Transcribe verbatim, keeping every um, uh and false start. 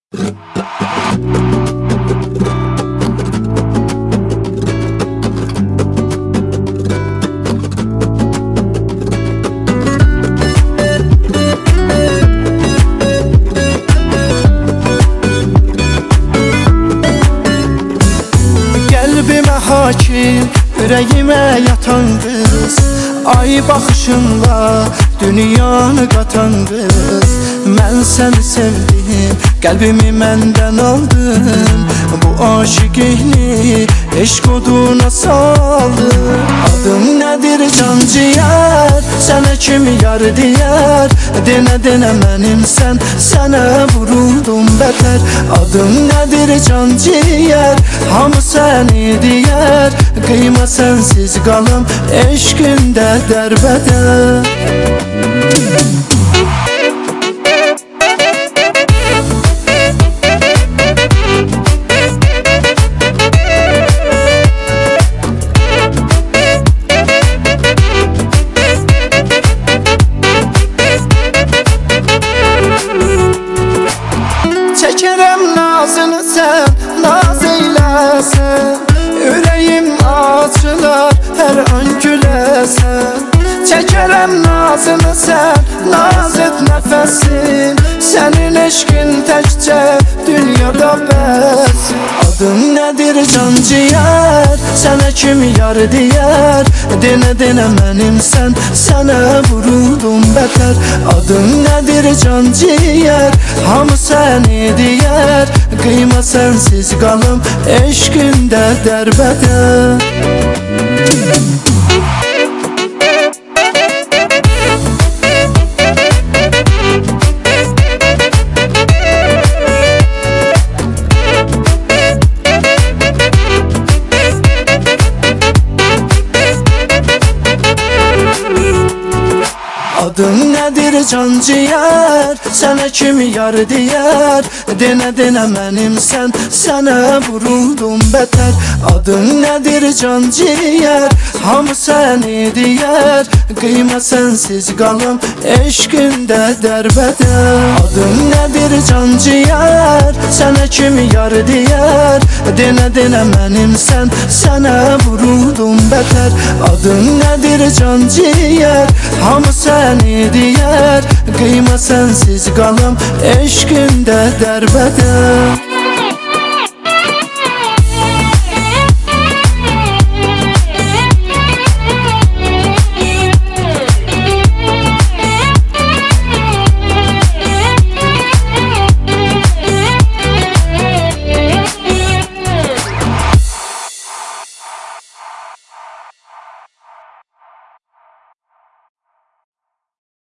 Qəlbimə hakim, ürəyimə yatan qız, ay baxışınla dünyanı qatan qız. Mən səni sevdim, qəlbimi məndən aldın, bu aşiqini eşq oduna saldın. Adın nədir can ciyər, sənə kim yar deyər, denə denə mənimsən, sənə vuruldum bətər. Adın nədir can ciyər, hamı səni deyər, qıyma sənsiz qalım, eşqində dərbədər. Çəkərəm nazını sən, naz eyləsən, ürəyim açılar, hər an güləsən. Çəkərəm nazını sən, naz et nəfəsin, sənin eşqin təkcə dünyada bəsin. Adın nədir can ciyər, sənə kim yar deyər, denə denə mənimsən, sənə vuruldum bətər. Adın nədir can ciyər, hamı səni deyər, qıyma sənsiz qalım, eşqində dərbədər. Adın nədir can ciyər, sənə kim yar deyər, denə denə mənimsən, sənə vuruldum bətər. Adın nədir can ciyər, hamı səni deyər, qıyma sənsiz qalım, eşqində dərbədər. Adın nədir can ciyər, sənə kim yar deyər, denə denə mənimsən, sənə vuruldum bətər. Adın nədir can ciyər, hamı səni deyər, qıyma sənsiz qalım, eşqində dərbədər.